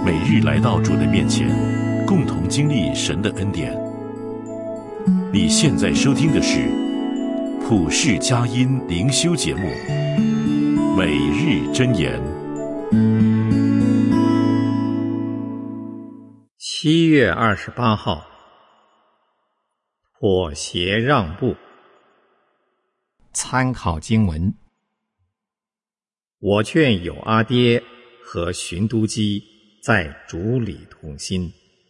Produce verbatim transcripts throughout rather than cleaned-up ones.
每日来到主的面前，共同经历神的恩典。你现在收听的是普世佳音灵修节目《每日箴言》。 七月二十八号，妥协让步。参考经文：我劝友阿爹和寻都基在主里同心。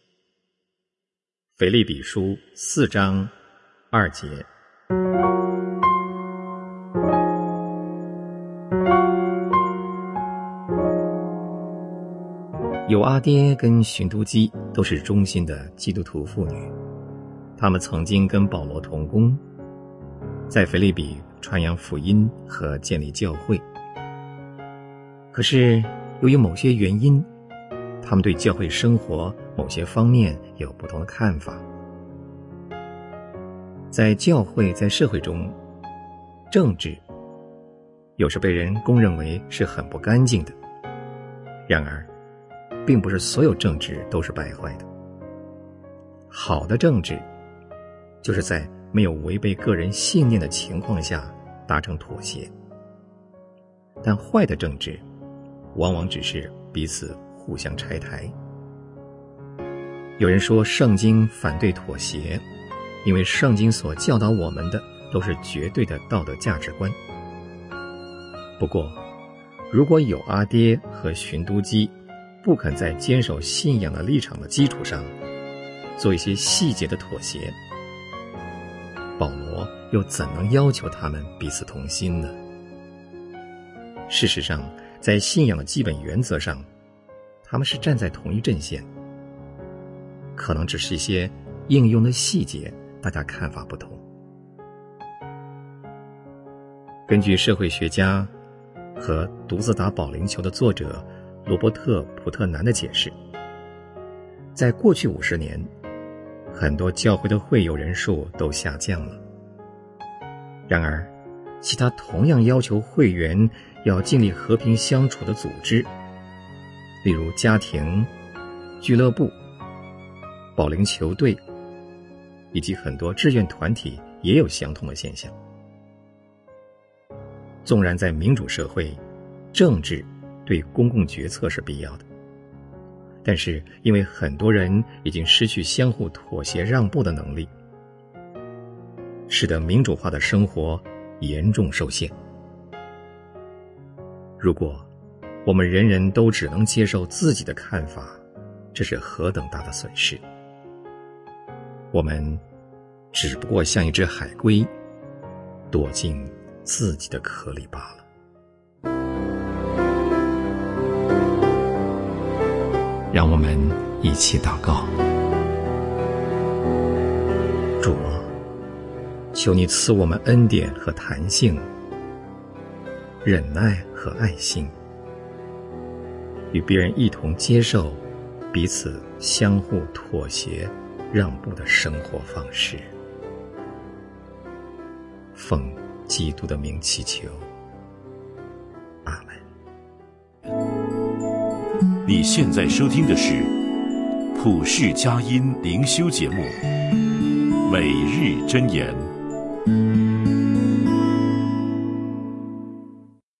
腓立比书四章二节。友阿爹跟寻都基都是忠心的基督徒妇女，他们曾经跟保罗同工，在腓立比传扬福音和建立教会。可是由于某些原因，他们对教会生活某些方面有不同的看法。在教会在社会中，政治有时被人公认为是很不干净的，然而并不是所有政治都是败坏的。好的政治就是在没有违背个人信念的情况下达成妥协，但坏的政治往往只是彼此互相拆台。有人说圣经反对妥协，因为圣经所教导我们的都是绝对的道德价值观。不过如果有阿爹和寻都基不肯在坚守信仰的立场的基础上做一些细节的妥协，保罗又怎能要求他们彼此同心呢？事实上，在信仰的基本原则上，他们是站在同一阵线，可能只是一些应用的细节大家看法不同。根据社会学家和独自打保龄球的作者罗伯特·普特南的解释，在过去五十年，很多教会的会友人数都下降了。然而，其他同样要求会员要尽力和平相处的组织，例如家庭、俱乐部、保龄球队，以及很多志愿团体也有相同的现象。纵然在民主社会，政治对公共决策是必要的，但是因为很多人已经失去相互妥协让步的能力，使得民主化的生活严重受限。如果我们人人都只能接受自己的看法，这是何等大的损失！我们只不过像一只海龟，躲进自己的壳里罢了。让我们一起祷告。主啊，求你赐我们恩典和弹性，忍耐和爱心，与别人一同接受彼此相互妥协让步的生活方式。奉基督的名祈求，阿们。 你现在收听的是普世佳音灵修节目《每日箴言》。